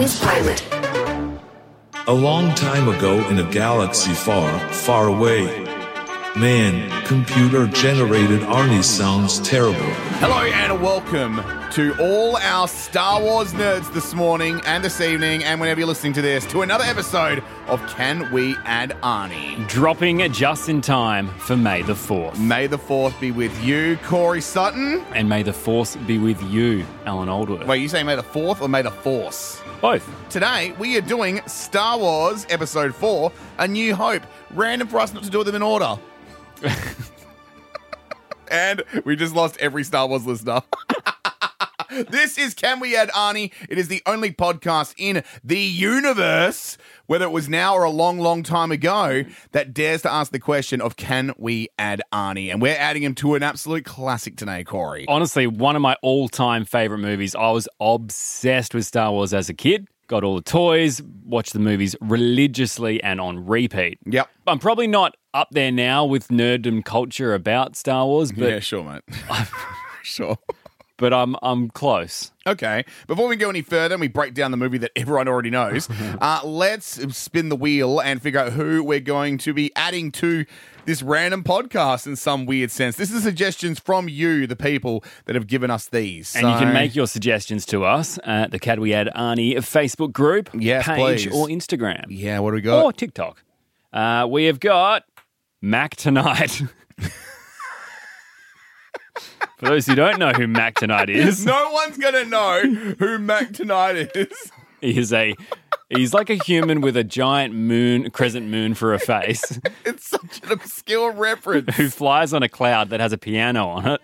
Systems Pilot. A long time ago in a galaxy far, far away. Man, computer-generated Arnie sounds terrible. Hello and welcome to all our Star Wars nerds this morning and this evening and whenever you're listening to this, to another episode of Can We Add Arnie? Dropping just in time for May the 4th. May the 4th be with you, Corey Sutton. And may the Force be with you, Alan Aldworth. Wait, you say May the 4th or May the Force? Both. Today, we are doing Star Wars Episode 4, A New Hope. Random for us not to do them in order. And we just lost every Star Wars listener. This is Can We Add Arnie? It is the only podcast in the universe, whether it was now or a long, long time ago, that dares to ask the question of can we add Arnie? And we're adding him to an absolute classic today, Corey. Honestly, one of my all-time favorite movies. I was obsessed with Star Wars as a kid. Got all the toys, watched the movies religiously and on repeat. Yep. I'm probably not up there now with nerddom culture about Star Wars, but Yeah, sure, mate. Sure. but I'm close. Okay, before we go any further and we break down the movie that everyone already knows, let's spin the wheel and figure out who we're going to be adding to this random podcast in some weird sense. This is suggestions from you, the people that have given us these. And you can make your suggestions to us at the Can We Add Arnie Facebook group, Yes, page, please. or Instagram. Yeah, what do we got? Or TikTok. We have got Mac Tonight. For those who don't know who Mac Tonight is, No one's going to know who Mac Tonight is. he's like a human with a giant crescent moon for a face, It's such an obscure reference. who flies on a cloud that has a piano on it.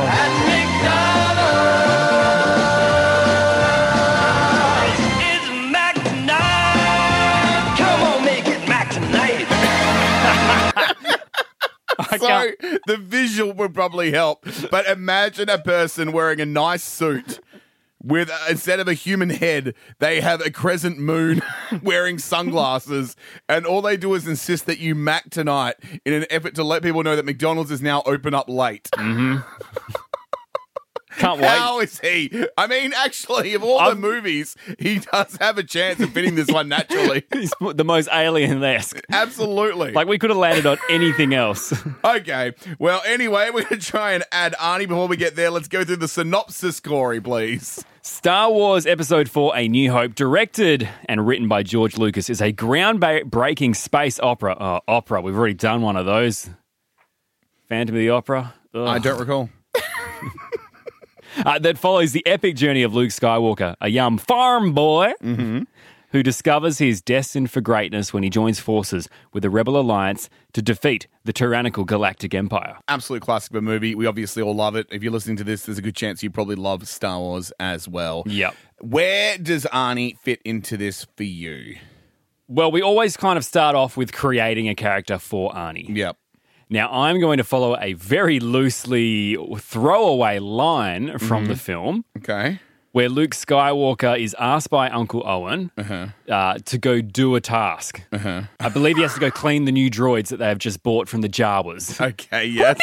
It's Mac tonight. Come on, make it Mac tonight. So the visual would probably help, but imagine a person wearing a nice suit with, instead of a human head, they have a crescent moon wearing sunglasses, and all they do is insist that you Mac tonight in an effort to let people know that McDonald's is now open up late. Can't wait. How is he? I mean, actually, of all the movies, he does have a chance of fitting this one naturally. He's the most alien-esque. Absolutely. Like, we could have landed on anything else. Okay. Well, anyway, we're going to try and add Arnie. Before we get there, let's go through the synopsis, Corey, please. Star Wars Episode 4, A New Hope, directed and written by George Lucas, is a groundbreaking space opera. Opera. We've already done one of those. Phantom of the Opera. Ugh. I don't recall. That follows the epic journey of Luke Skywalker, a young farm boy who discovers he is destined for greatness when he joins forces with the Rebel Alliance to defeat the tyrannical Galactic Empire. Absolute classic of a movie. We obviously all love it. If you're listening to this, there's a good chance you probably love Star Wars as well. Yep. Where does Arnie fit into this for you? Well, we always kind of start off with creating a character for Arnie. Yep. Now, I'm going to follow a very loosely throwaway line from the film Okay. where Luke Skywalker is asked by Uncle Owen to go do a task. I believe he has to go clean the new droids that they have just bought from the Jawas. Okay, yes.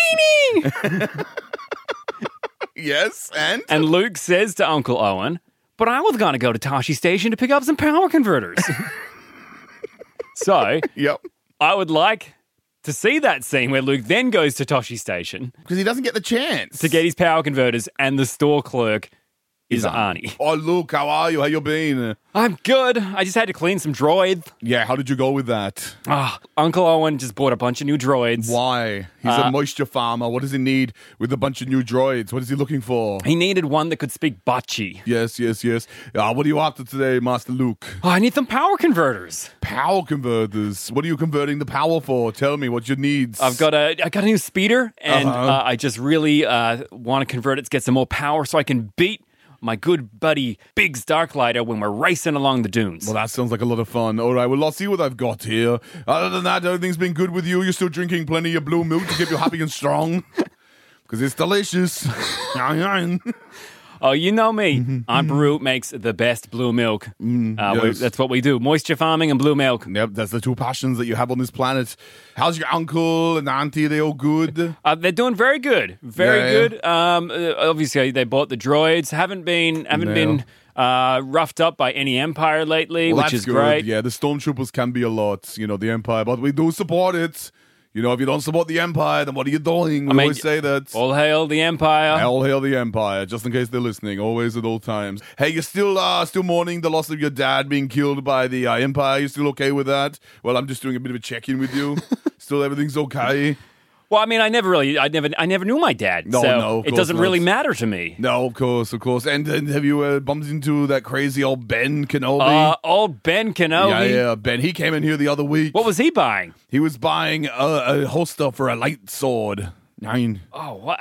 Yes, and? And Luke says to Uncle Owen, but I was going to go to Tashi Station to pick up some power converters. So, Yep. I would like to see that scene where Luke then goes to Tashi Station Because he doesn't get the chance. to get his power converters, and the store clerk is Arnie. Oh, Luke, how are you? How you been? I'm good. I just had to clean some droids. Yeah, how did you go with that? Uncle Owen just bought a bunch of new droids. Why? He's a moisture farmer. What does he need with a bunch of new droids? What is he looking for? He needed one that could speak Bachi. Yes. What are you after today, Master Luke? I need some power converters. Power converters. What are you converting the power for? Tell me what your needs. I got a new speeder, and I just really want to convert it to get some more power so I can beat my good buddy Biggs Darklighter when we're racing along the dunes. Well, that sounds like a lot of fun. All right, well, I'll see what I've got here. Other than that, everything's been good with you. You're still drinking plenty of blue milk to keep you happy and strong. Because it's delicious. Oh, you know me. Aunt Beru makes the best blue milk. Yes. That's what we do. Moisture farming and blue milk. Yep, that's the two passions that you have on this planet. How's your uncle and auntie? Are they all good? They're doing very good. Very Yeah. good. Obviously, they bought the droids. Haven't been roughed up by any Empire lately, Well, which that's is good. great. Yeah, the stormtroopers can be a lot, the Empire, but we do support it. If you don't support the Empire, then what are you doing? We always say that. All hail the Empire. All hail the Empire, just in case they're listening, always at all times. Hey, you're still mourning the loss of your dad being killed by the Empire. You still okay with that? Well, I'm just doing a bit of a check-in with you. Still everything's okay? Well, I mean, I never knew my dad, No, so no, of it course doesn't not. really matter to me. No, of course. And have you bumped into that crazy old Ben Kenobi? Old Ben Kenobi. Yeah, Ben. He came in here the other week. What was he buying? He was buying a holster for a light sword. Nine. Oh, what?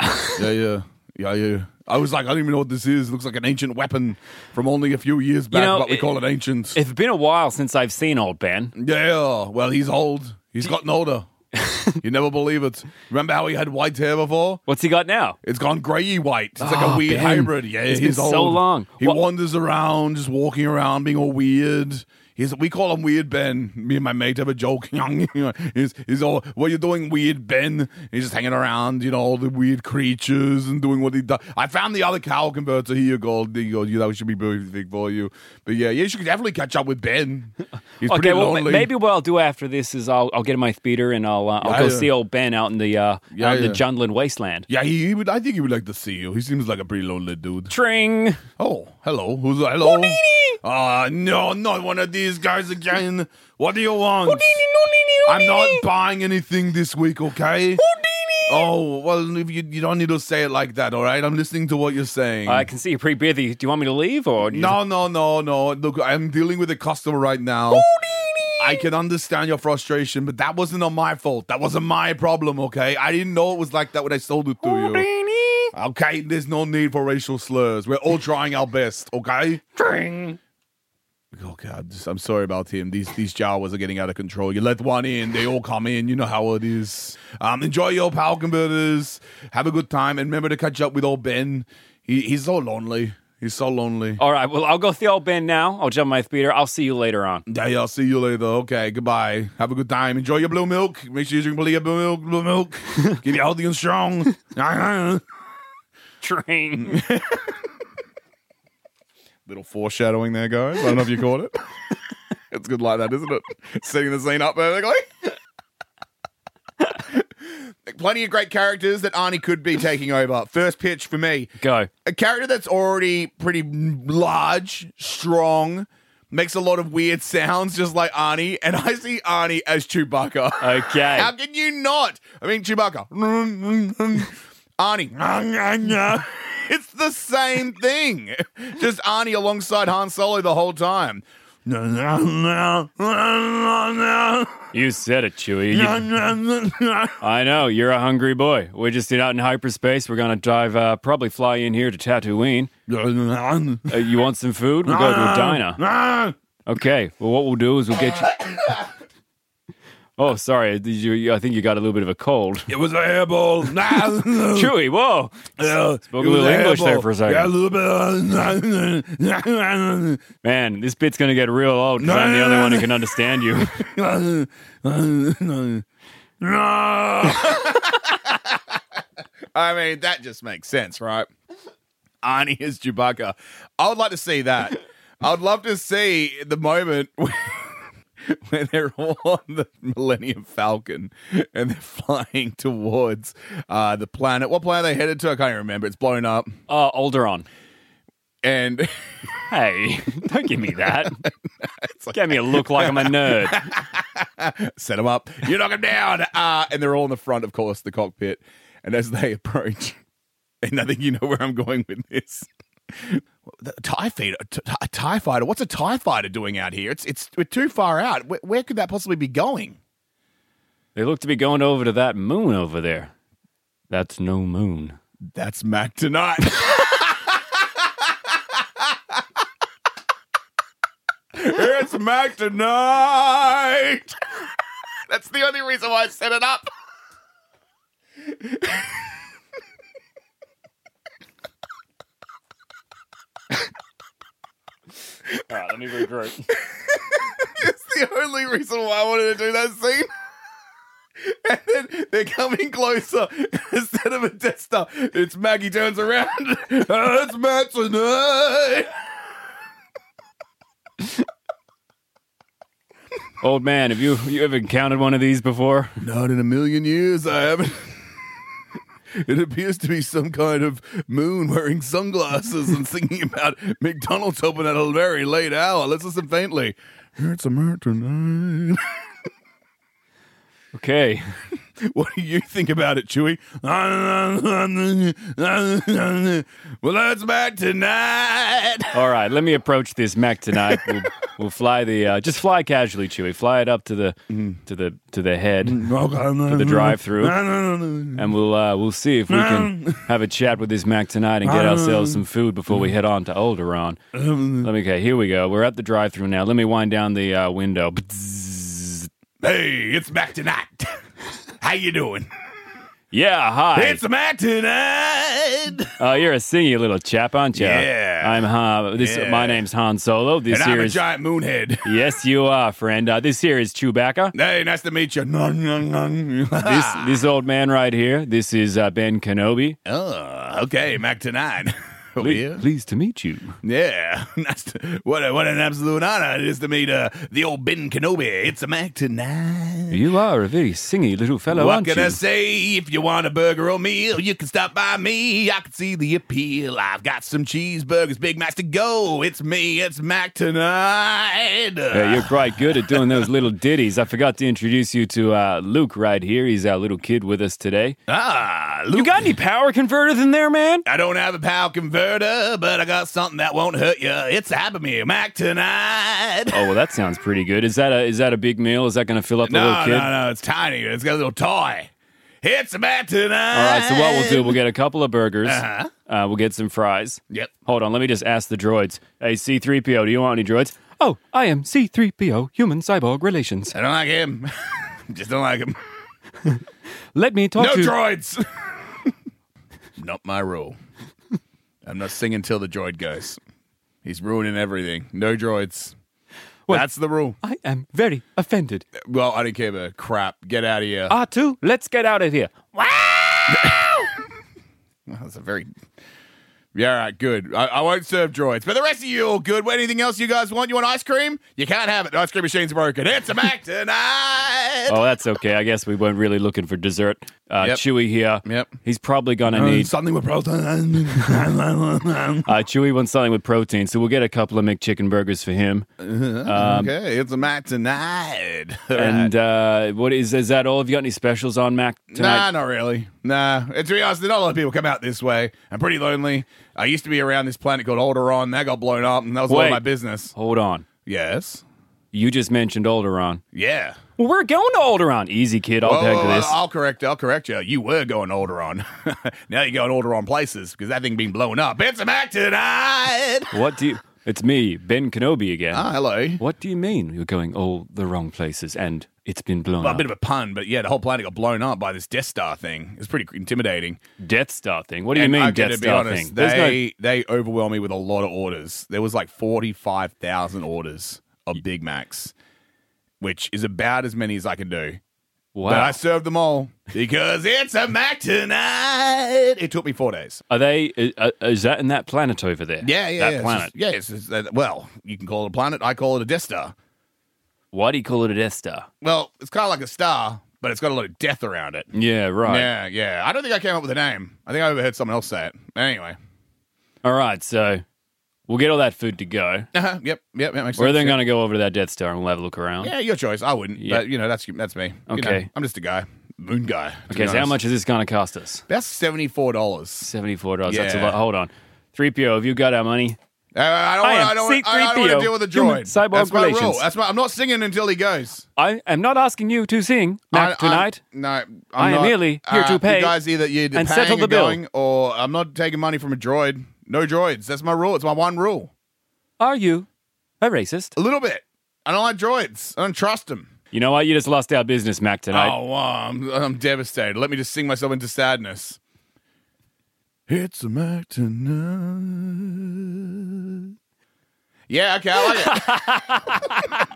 Yeah. I was like, I don't even know what this is. It looks like an ancient weapon from only a few years back, but we call it ancient. It's been a while since I've seen old Ben. Yeah, well, he's old. He's gotten older. You never believe it. Remember how he had white hair before? What's he got now? It's gone grey white. It's like a weird Ben. hybrid. Yeah, It's he's been old. so long. He What- wanders around, just walking around, being all weird. We call him Weird Ben. Me and my mate have a joke. he's all, what are you doing, Weird Ben? He's just hanging around, all the weird creatures and doing what he does. I found the other cow converter here, Gold. That should be perfect for you. But yeah, you should definitely catch up with Ben. He's pretty lonely. Maybe what I'll do after this is I'll get in my speeder and I'll go see old Ben out in the Jundland wasteland. Yeah, he would. I think he would like to see you. He seems like a pretty lonely dude. Tring. Oh, hello. Who's that? Hello? Houdini! No, not one of these guys again. What do you want? I'm not buying anything this week, okay? Oh, well, if you don't need to say it like that, all right? I'm listening to what you're saying. I can see you're pretty busy. Do you want me to leave or? No. Look, I'm dealing with a customer right now. I can understand your frustration, but that wasn't on my fault. That wasn't my problem, okay? I didn't know it was like that when I sold it to you. Okay, there's no need for racial slurs. We're all trying our best, okay? Tring. Oh God, I'm sorry about him. These Jawas are getting out of control. You let one in, they all come in. You know how it is. Enjoy your power converters. Have a good time, and remember to catch up with old Ben. He's so lonely. He's so lonely. All right, well, I'll go see old Ben now. I'll jump my speeder. I'll see you later on. Yeah, I'll see you later. Okay, goodbye. Have a good time. Enjoy your blue milk. Make sure you drink plenty of blue milk. Keep you healthy and strong. Tring. Little foreshadowing there, guys. I don't know if you caught it. It's good like that, isn't it? Setting the scene up perfectly. Plenty of great characters that Arnie could be taking over. First pitch for me. Go. A character that's already pretty large, strong, makes a lot of weird sounds just like Arnie, and I see Arnie as Chewbacca. Okay. How can you not? I mean, Chewbacca. Arnie. It's the same thing. Just Arnie alongside Han Solo the whole time. You said it, Chewie. I know, you're a hungry boy. We're just out in hyperspace. We're going to drive, probably fly in here to Tatooine. You want some food? We'll go to a diner. Okay, well, what we'll do is we'll get you... Oh, sorry. I think you got a little bit of a cold. It was a hairball. Chewie, whoa. Spoke a little English there for a second. Yeah, a little bit. Man, this bit's going to get real old because I'm the only one who can understand you. I mean, that just makes sense, right? Arnie is Chewbacca. I would like to see that. I would love to see the moment when they're all on the Millennium Falcon and they're flying towards the planet. What planet are they headed to? I can't even remember. It's blown up. Alderaan. And Hey, don't give me that. Get me a look like I'm a nerd. set them up. You knock them down. And they're all in the front, of course, the cockpit. And as they approach, and I think you know where I'm going with this. The TIE fighter. What's a TIE fighter doing out here? We're too far out. Where could that possibly be going? They look to be going over to that moon over there. That's no moon. That's Mac tonight. It's Mac tonight. That's the only reason why I set it up. All right, let me regroup. It's the only reason why I wanted to do that scene. And then they're coming closer. Instead of a Death Star, it's Maggie turns around. It's Matt tonight. Old man, have you ever encountered one of these before? Not in a million years, I haven't. It appears to be some kind of moon wearing sunglasses and singing about McDonald's open at a very late hour. Let's listen faintly. It's a Matt tonight. Okay. What do you think about it, Chewie? Well, that's Mac tonight. All right, let me approach this Mac tonight. We'll fly the just fly casually, Chewie. Fly it up to the head, to the drive-through, and we'll see if we can have a chat with this Mac tonight and get ourselves some food before we head on to Alderaan. Okay, here we go. We're at the drive-through now. Let me wind down the window. Hey, it's Mac tonight. How you doing? Yeah, hi. It's Mac tonight. Oh, you're a singy little chap, aren't you? Yeah. I'm my name's Han Solo. This And here I'm a is giant moonhead. Yes, you are, friend. This here is Chewbacca. Hey, nice to meet you. This old man right here. This is Ben Kenobi. Oh, okay, Mac tonight. Over here. Pleased to meet you. Yeah, what an absolute honor it is to meet the old Ben Kenobi. It's a Mac tonight. You are a very singy little fellow, What aren't can you? I say? If you want a burger or meal, you can stop by me. I can see the appeal. I've got some cheeseburgers, Big Macs to go. It's me, it's Mac tonight. Yeah, you're quite good at doing those little ditties. I forgot to introduce you to Luke right here. He's our little kid with us today. Luke. You got any power converters in there, man? I don't have a power converter, but I got something that won't hurt you. It's Happy Meal Mac tonight. Oh, well, that sounds pretty good. Is that a big meal? Is that going to fill up a little kid? No, it's tiny. It's got a little toy. It's a Mac tonight. All right, so what we'll do, we'll get a couple of burgers. Uh-huh. We'll get some fries. Yep. Hold on, let me just ask the droids. Hey, C-3PO, do you want any droids? Oh, I am C-3PO, human-cyborg relations. I don't like him. Just don't like him. Let me talk No to... droids. Not my rule. I'm not singing till the droid goes. He's ruining everything. No droids. Well, That's the rule. I am very offended. Well, I don't care about crap. Get out of here. R2, let's get out of here. That's a very... Yeah, all right, good. I won't serve droids. But the rest of you all good. Anything else you guys want? You want ice cream? You can't have it. The ice cream machine's broken. It's a Mac tonight. Oh, that's okay. I guess we weren't really looking for dessert. Yep. Chewie here. Yep. He's probably going to need... Something with protein. Chewie wants something with protein, so we'll get a couple of McChicken burgers for him. Okay, it's a Mac tonight. And what is that all? Have you got any specials on Mac tonight? Nah, not really. Nah. To be honest, not a lot of people come out this way. I'm pretty lonely. I used to be around this planet called Alderaan. That got blown up, and that was all of my business. Hold on. Yes. You just mentioned Alderaan. Yeah. Well, we're going to Alderaan. Easy, kid. I'll peg this. I'll correct you. You were going Alderaan. Now you're going Alderaan places because that thing being blown up. It's a Mac tonight. What do you... It's me, Ben Kenobi again. Hello. What do you mean you're going all the wrong places and it's been blown Well, up? a bit of a pun, but yeah, the whole planet got blown up by this Death Star thing. It's pretty intimidating. Death Star thing? What do you And mean okay, Death to be Star honest, thing? They overwhelmed me with a lot of orders. There was like 45,000 orders of Big Macs, which is about as many as I can do. Wow. But I served them all because it's a Mac tonight. It took me 4 days. Are they... is that in that planet over there? Yeah. That planet? Well, you can call it a planet. I call it a Death Star. Why do you call it a Death Star? Well, it's kind of like a star, but it's got a lot of death around it. Yeah, right. Yeah. I don't think I came up with a name. I think I overheard someone else say it. Anyway. All right, so we'll get all that food to go. Yep, makes sense. We're then going to go over to that Death Star and we'll have a look around. Yeah, your choice. I wouldn't. Yeah. But, that's me. Okay. I'm just a guy. Moon guy. to Okay, be so how honest. much is this going to cost us? That's $74. $74. That's a Yeah. lot. Hold on. 3PO, have you got our money? I don't want to deal with a droid. Cyborg That's my relations. rule. I'm not singing until he goes. I am not asking you to sing tonight. I am merely here to pay You guys either you're and paying settle the and bill. going, or I'm not taking money from a droid. No droids. That's my rule. It's my one rule. Are you a racist? A little bit. I don't like droids. I don't trust them. You know what? You just lost our business, Mac, tonight. Oh, I'm devastated. Let me just sing myself into sadness. It's a Mac tonight. Yeah, okay, I like it.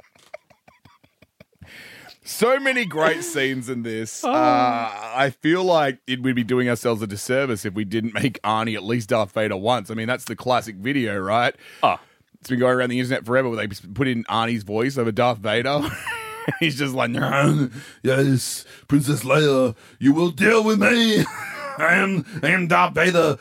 So many great scenes in this. I feel like it would be doing ourselves a disservice if we didn't make Arnie at least Darth Vader once. I mean, that's the classic video, right? Oh. It's been going around the internet forever where they put in Arnie's voice over Darth Vader. He's just like, yes, Princess Leia, you will deal with me. I am Darth Vader.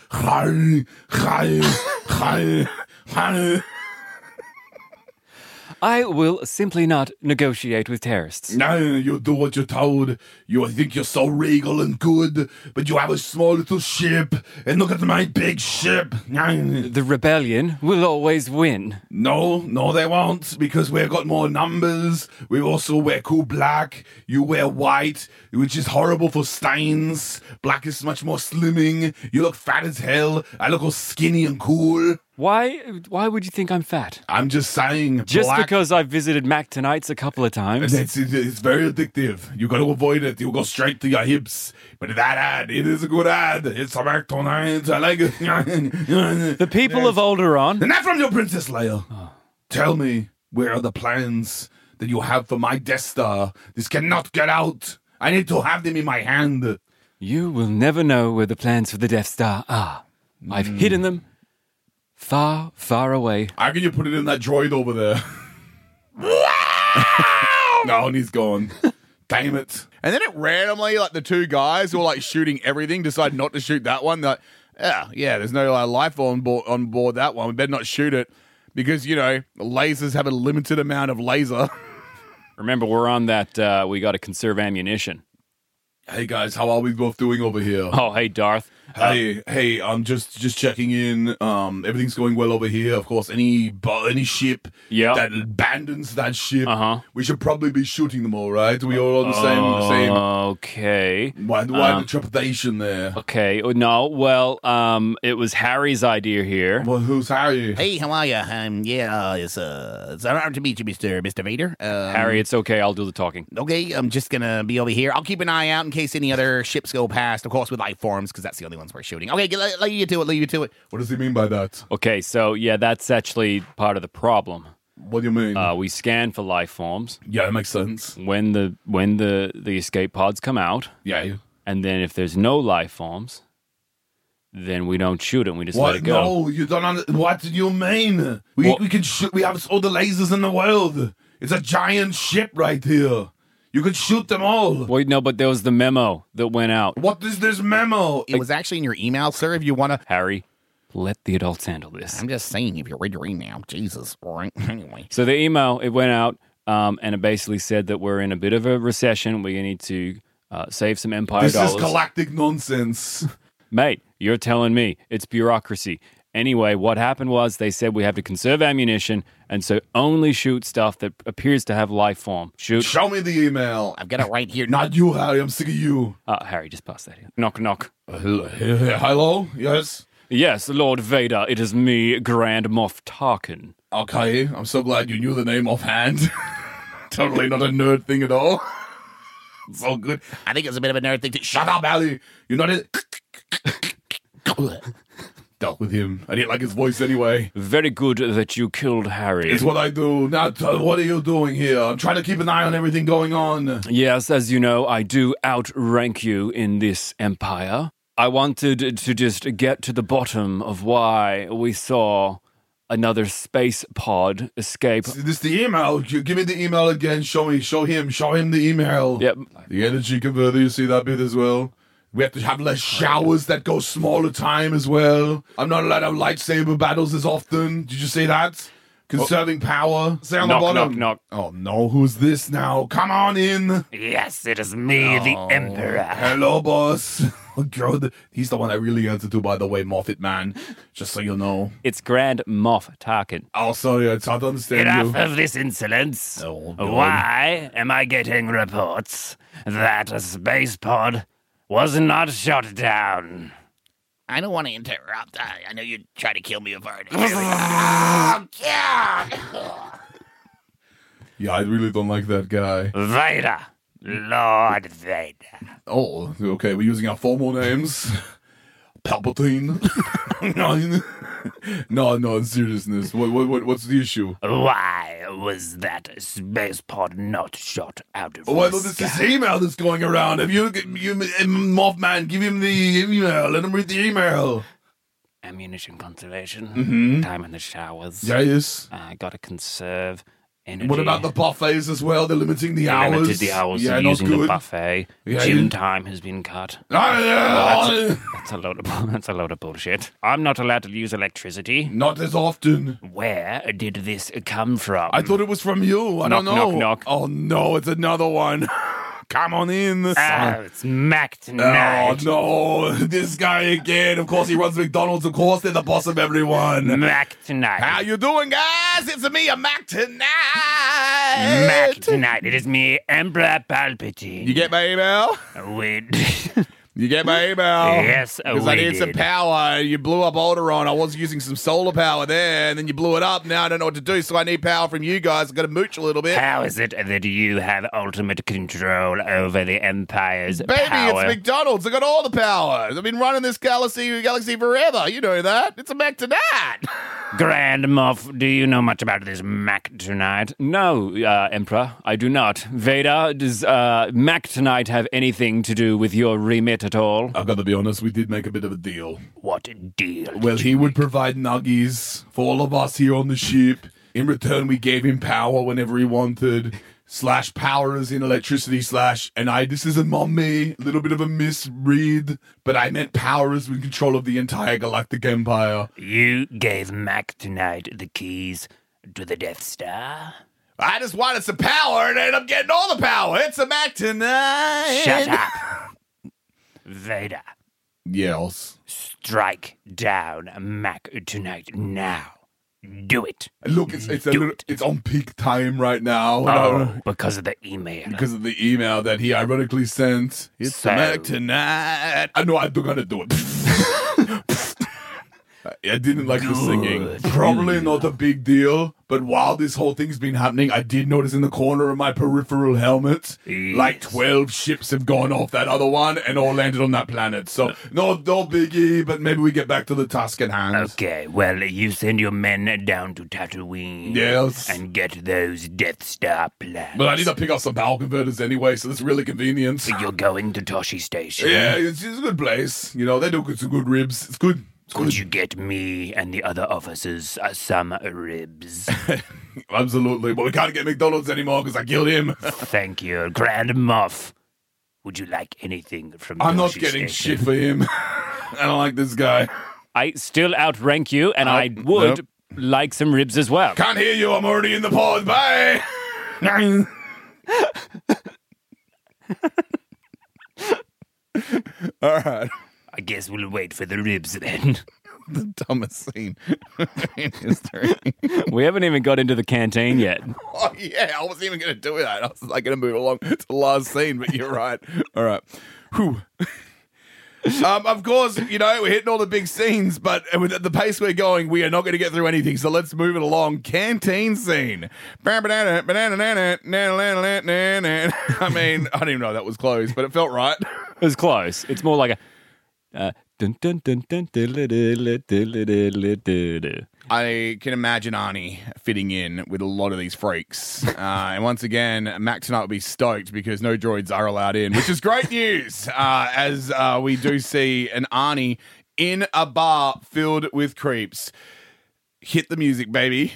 I will simply not negotiate with terrorists. No, you do what you're told. You think you're so regal and good, but you have a small little ship, and look at my big ship. The rebellion will always win. No, they won't, because we've got more numbers. We also wear cool black. You wear white, which is horrible for stains. Black is much more slimming. You look fat as hell. I look all skinny and cool. Why would you think I'm fat? I'm just saying. Just black, because I've visited Mac Tonight's a couple of times. It's very addictive. You got to avoid it. You'll go straight to your hips. But that ad, it is a good ad. It's a Mac Tonight. I like it. The people of Alderaan. And that's from your Princess Leia. Tell me, where are the plans that you have for my Death Star? This cannot get out. I need to have them in my hand. You will never know where the plans for the Death Star are. I've hidden them far, far away. How can you put it in that droid over there? No, and he's gone. Damn it. and then it randomly, like the two guys who are like shooting everything decide not to shoot that one. They're like, yeah, there's no life on board that one. We better not shoot it because, you know, lasers have a limited amount of laser. Remember, we're on that, we got to conserve ammunition. Hey guys, how are we both doing over here? Oh, hey, Darth. Hey, I'm just checking in. Everything's going well over here. Of course, any ship Yep. that abandons that ship, Uh-huh. we should probably be shooting them all, right? We all on the same. Okay. Why the trepidation there? Okay. No, well, it was Harry's idea here. Well, who's Harry? Hey, how are you? It's an honor to meet you, Mr. Vader. Harry, it's okay. I'll do the talking. Okay, I'm just gonna be over here. I'll keep an eye out in case any other ships go past, of course, with life forms, because that's the only ones we're shooting. Okay, leave you to it. What does he mean by that? Okay, so, yeah, that's actually part of the problem. What do you mean? We scan for life forms Yeah, that makes sense. when the escape pods come out, Yeah. and then if there's no life forms, then we don't shoot it. We just let it go. No, you don't. What do you mean? We can shoot. We have all the lasers in the world. It's a giant ship right here. You could shoot them all. Wait, no, but there was the memo that went out. What is this memo? It was actually in your email, sir, if you want to... Harry, let the adults handle this. I'm just saying, if you read your email, Jesus. All right, anyway. So the email, it went out, and it basically said that we're in a bit of a recession. We need to save some Empire This dollars. is galactic nonsense. Mate, you're telling me it's bureaucracy. Anyway, what happened was they said we have to conserve ammunition, and so only shoot stuff that appears to have life form. Shoot. Show me the email. I've got it right here. Not you, Harry. I'm sick of you. Harry, just pass that here. Knock, knock. Hello? Yes? Yes, Lord Vader, it is me, Grand Moff Tarkin. Okay. I'm so glad you knew the name offhand. Totally not a nerd thing at all. So good. I think it's a bit of a nerd thing to... Shut up, Harry. You're not it. Dealt with him. I didn't like his voice anyway. Very good that you killed Harry. It's what I do. Now, what are you doing here? I'm trying to keep an eye on everything going on. Yes, as you know, I do outrank you in this empire. I wanted to just get to the bottom of why we saw another space pod escape. This is the email. Give me the email again. Show him the email. Yep. The energy converter, you see that bit as well? We have to have less showers that go smaller time as well. I'm not allowed to have lightsaber battles as often. Did you see that? Conserving power. Say on Knock, the bottom. knock, Oh no, who's this now? Come on in. Yes, it is me, the Emperor. Hello, boss. Oh, God. He's the one I really answer to, by the way, Moffat man. Just so you know. It's Grand Moff Tarkin. Oh, sorry, it's hard to understand Enough you. of this insolence. Oh, God. Why am I getting reports that a space pod was not shot down? I don't want to interrupt. I know you try to kill me before. Oh, God! Yeah, I really don't like that guy. Vader. Lord Vader. Oh, okay, we're using our formal names. Palpatine. No, in seriousness. What's the issue? Why was that space pod not shot out of Well, the this sky? is email that's going around. If you Mothman, give him the email. Let him read the email. Ammunition conservation. Time in the showers. Yes. Gotta conserve energy. What about the buffets as well? They're limiting the hours. Limited the hours Yeah, of not using the good. buffet. Yeah, Gym you- time has been cut. Not That's a load of bullshit. I'm not allowed to use electricity. as often. Where did this come from? I thought it was from you. I don't Knock, know. knock, knock. Oh no, it's another one. Come on in. It's Mac Oh tonight. no, this guy again. Of course he runs McDonald's. Of course they're the boss of everyone. Mac tonight. How you doing, guys? It's me, a Mac tonight. Mac tonight. It is me, Emperor Palpatine. You get my email? Wait. You get my email? Yes, Because I we need some did. power. You blew up Alderaan. I was using some solar power there, and then you blew it up. Now I don't know what to do, so I need power from you guys. I've got to mooch a little bit. How is it that you have ultimate control over the Empire's Baby, power? it's McDonald's. I got all the power. I've been running this galaxy forever. You know that. It's a Mac tonight. Grand Moff, do you know much about this Mac tonight? No, Emperor, I do not. Vader, does Mac tonight have anything to do with your remit at all? I've got to be honest, we did make a bit of a deal. What deal? Well, he would provide nuggies for all of us here on the ship. In return, we gave him power whenever he wanted. / power as in electricity / and this isn't on me, a little bit of a misread, but I meant power as in control of the entire galactic empire. You gave Mac tonight the keys to the Death Star? I just wanted some power and ended up getting all the power. It's a Mac tonight. Shut up. Vader, Yes. strike down Mac tonight now. Do it. Look, it's on peak time right now. Oh, because of the email. Because of the email that he ironically sent. It's So- the Mac tonight. I know I'm gonna do it. I didn't like the singing. Good. Probably not a big deal, but while this whole thing's been happening, I did notice in the corner of my peripheral helmet, like 12 ships have gone off that other one and all landed on that planet. So, no biggie, but maybe we get back to the task at hand. Okay, well, you send your men down to Tatooine. Yes. And get those Death Star plans. But I need to pick up some power converters anyway, so that's really convenient. You're going to Toshi Station. Yeah, it's a good place. You know, they do some good ribs. It's good. It's Could good. you get me and the other officers some ribs? Absolutely, but we can't get McDonald's anymore because I killed him. Thank you. Grand Moff, would you like anything from I'm not Toshi getting Station? shit for him. I don't like this guy. I still outrank you, and I would like some ribs as well. Can't hear you. I'm already in the pod. Bye. All right. I guess we'll wait for the ribs then. The dumbest scene in history. We haven't even got into the canteen yet. Oh, yeah, I wasn't even going to do that. I was like going to move along to the last scene, but you're right. All right. Whew. Of course, you know, we're hitting all the big scenes, but with the pace we're going, we are not going to get through anything. So let's move it along. Canteen scene. I mean, I don't even know that was close, but it felt right. It was close. It's more like a... dun, dun, dun, dun, diddle-diddle-diddle-diddle-diddle. I can imagine Arnie fitting in with a lot of these freaks. And once again, Max and I will be stoked because no droids are allowed in, which is great news as we do see an Arnie in a bar filled with creeps. Hit the music, baby.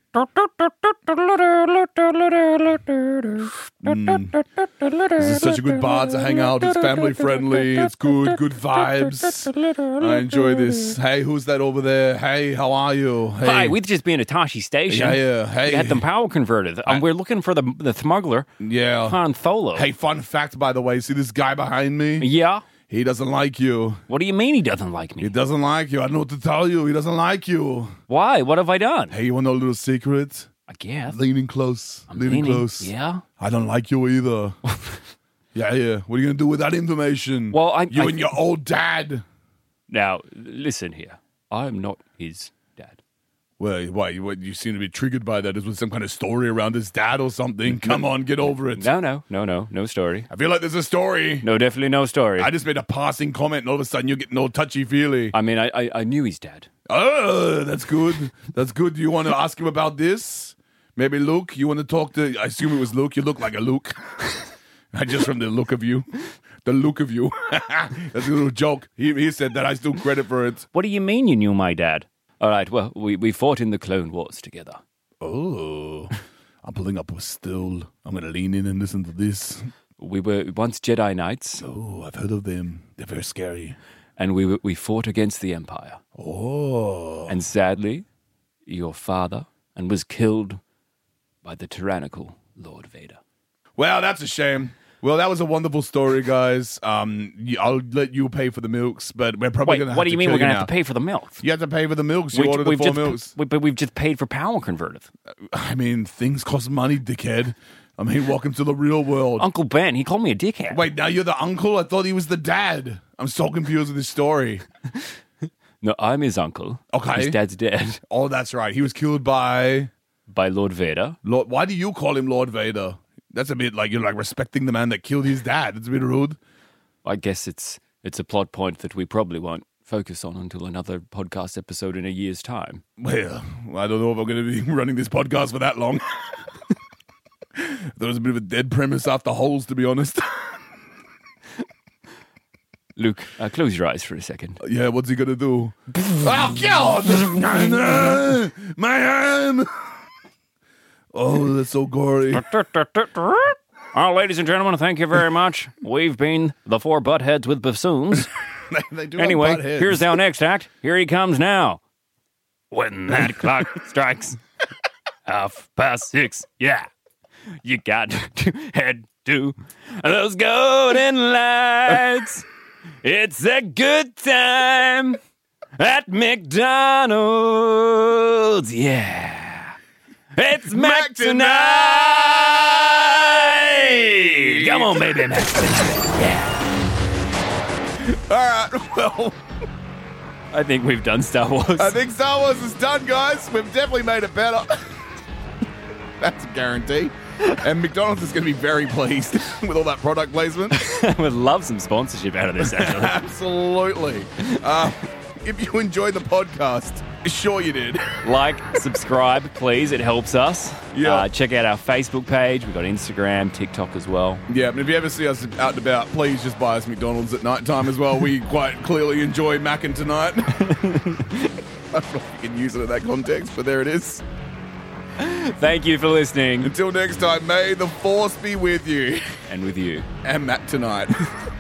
This is such a good bar to hang out. It's family friendly. It's good vibes. I enjoy this. Hey, who's that over there? Hey, how are you? Hey. Hi, we've just been at Toshi Station. Yeah. Hey. We had them power converted. And we're looking for the smuggler, Yeah. Han Solo. Hey, fun fact, by the way. See this guy behind me? Yeah? He doesn't like you. What do you mean he doesn't like me? He doesn't like you. I don't know what to tell you. He doesn't like you. Why? What have I done? Hey, you want to know a little secret? I guess. Leaning close. Leaning close. Yeah? I don't like you either. Yeah. What are you going to do with that information? Well, You and your old dad. Now, listen here. I'm not his dad. Well, why? You seem to be triggered by that. Is with some kind of story around his dad or something? Come on, get over it. No story. I feel like there's a story. No, definitely no story. I just made a passing comment, and all of a sudden you're getting all touchy-feely. I mean, I knew his dad. Oh, that's good. That's good. Do you want to ask him about this? Maybe Luke, you want to talk to... I assume it was Luke. You look like a Luke. Just from the look of you. The look of you. That's a little joke. He said that. I still credit for it. What do you mean you knew my dad? All right, well, we fought in the Clone Wars together. Oh, I'm pulling up a stool. I'm going to lean in and listen to this. We were once Jedi Knights. Oh, I've heard of them. They're very scary. And we fought against the Empire. Oh. And sadly, your father was killed by the tyrannical Lord Vader. Well, that's a shame. Well, that was a wonderful story, guys. I'll let you pay for the milks, but we're probably going to have to what do you mean we're going to have to pay for the milk? You have to pay for the milks. You ordered the 4 milks. But we've just paid for power converters. I mean, things cost money, dickhead. I mean, welcome to the real world. Uncle Ben, he called me a dickhead. Wait, now you're the uncle? I thought he was the dad. I'm so confused with this story. No, I'm his uncle. Okay. His dad's dead. Oh, that's right. He was killed by Lord Vader. Why do you call him Lord Vader? That's a bit like you're like respecting the man that killed his dad. It's a bit rude. I guess it's a plot point that we probably won't focus on until another podcast episode in a year's time. Well, I don't know if I'm going to be running this podcast for that long. There was a bit of a dead premise after Holes, to be honest. Luke, close your eyes for a second. Yeah, what's he going to do? Oh, God! My arm! Oh, that's so gory. Ladies and gentlemen, thank you very much. We've been the 4 buttheads with bassoons. They do Anyway, have butt heads. here's our next act. Here he comes now. When that clock strikes 6:30, yeah, you got to head to those golden lights. It's a good time at McDonald's, yeah. It's Mac tonight! Come on, baby, Mac tonight. Yeah. All right, well, I think we've done Star Wars. I think Star Wars is done, guys. We've definitely made it better. That's a guarantee. And McDonald's is going to be very pleased with all that product placement. I would love some sponsorship out of this, actually. Absolutely. If you enjoyed the podcast, sure you did. Like, subscribe, please. It helps us. Yeah. Check out our Facebook page. We've got Instagram, TikTok as well. Yeah, but if you ever see us out and about, please just buy us McDonald's at night time as well. We quite clearly enjoy Mackin' tonight. I don't know if you can use it in that context, but there it is. Thank you for listening. Until next time, may the force be with you. And with you. And Matt tonight.